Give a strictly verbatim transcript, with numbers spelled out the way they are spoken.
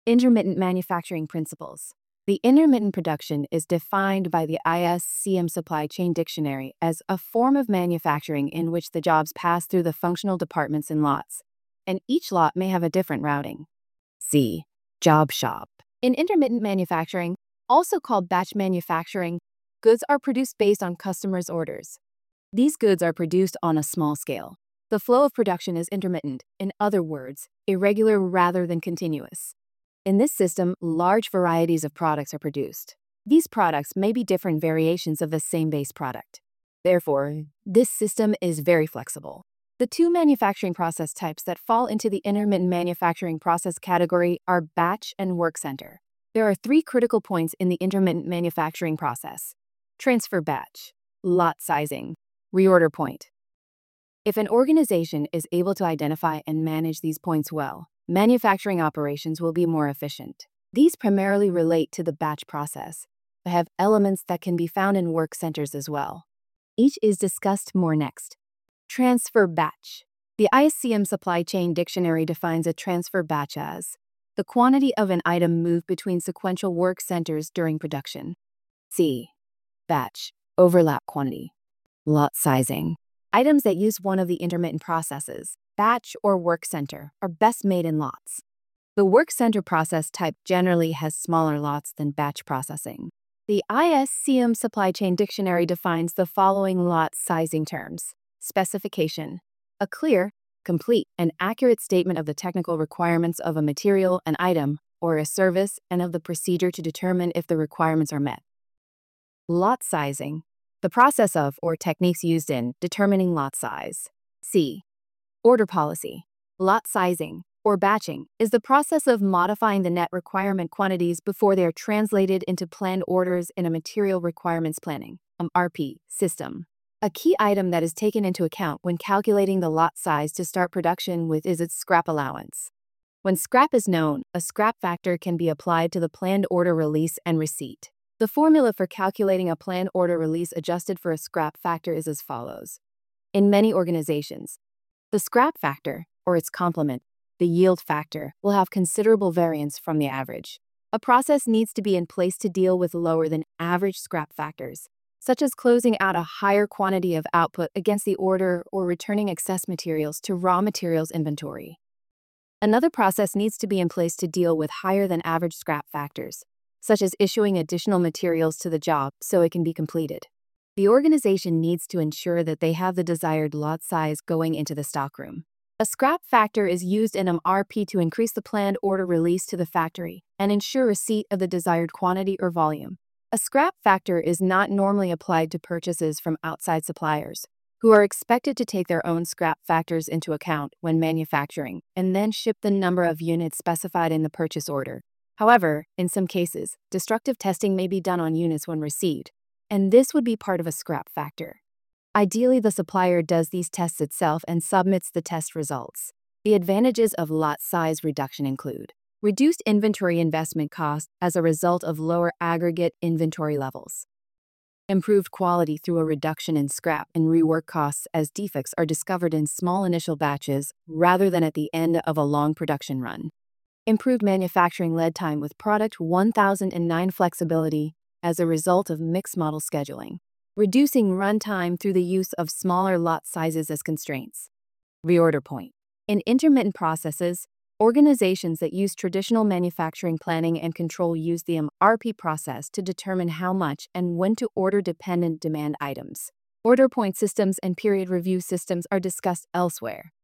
Intermittent manufacturing principles. The intermittent production is defined by the I S C M Supply Chain Dictionary as a form of manufacturing in which the jobs pass through the functional departments in lots, and each lot may have a different routing. C. Job shop. In intermittent manufacturing, also called batch manufacturing, goods are produced based on customers' orders. These goods are produced on a small scale. The flow of production is intermittent, in other words, irregular rather than continuous. In this system, large varieties of products are produced. These products may be different variations of the same base product. Therefore, this system is very flexible. The two manufacturing process types that fall into the intermittent manufacturing process category are batch and work center. There are three critical points in the intermittent manufacturing process: transfer batch, lot sizing, reorder point. If an organization is able to identify and manage these points well, manufacturing operations will be more efficient. These primarily relate to the batch process, but have elements that can be found in work centers as well. Each is discussed more next. Transfer batch. The I S C M Supply Chain Dictionary defines a transfer batch as the quantity of an item moved between sequential work centers during production. C. Batch. Overlap quantity. Lot sizing. Items that use one of the intermittent processes, batch or work center, are best made in lots. The work center process type generally has smaller lots than batch processing. The I S C M Supply Chain Dictionary defines the following lot sizing terms. Specification: a clear, complete, and accurate statement of the technical requirements of a material, an item, or a service, and of the procedure to determine if the requirements are met. Lot sizing: the process of or techniques used in determining lot size. C. Order policy. Lot sizing, or batching, is the process of modifying the net requirement quantities before they are translated into planned orders in a material requirements planning (M R P) system. A key item that is taken into account when calculating the lot size to start production with is its scrap allowance. When scrap is known, a scrap factor can be applied to the planned order release and receipt. The formula for calculating a planned order release adjusted for a scrap factor is as follows. In many organizations, the scrap factor, or its complement, the yield factor, will have considerable variance from the average. A process needs to be in place to deal with lower than average scrap factors, such as closing out a higher quantity of output against the order or returning excess materials to raw materials inventory. Another process needs to be in place to deal with higher than average scrap factors, such as issuing additional materials to the job so it can be completed. The organization needs to ensure that they have the desired lot size going into the stockroom. A scrap factor is used in M R P to increase the planned order release to the factory and ensure receipt of the desired quantity or volume. A scrap factor is not normally applied to purchases from outside suppliers, who are expected to take their own scrap factors into account when manufacturing and then ship the number of units specified in the purchase order. However, in some cases, destructive testing may be done on units when received, and this would be part of a scrap factor. Ideally, the supplier does these tests itself and submits the test results. The advantages of lot size reduction include reduced inventory investment cost as a result of lower aggregate inventory levels, improved quality through a reduction in scrap and rework costs as defects are discovered in small initial batches rather than at the end of a long production run, improved manufacturing lead time with product one thousand nine flexibility as a result of mixed model scheduling, reducing runtime through the use of smaller lot sizes as constraints. Reorder point. In intermittent processes, organizations that use traditional manufacturing planning and control use the M R P process to determine how much and when to order dependent demand items. Order point systems and period review systems are discussed elsewhere.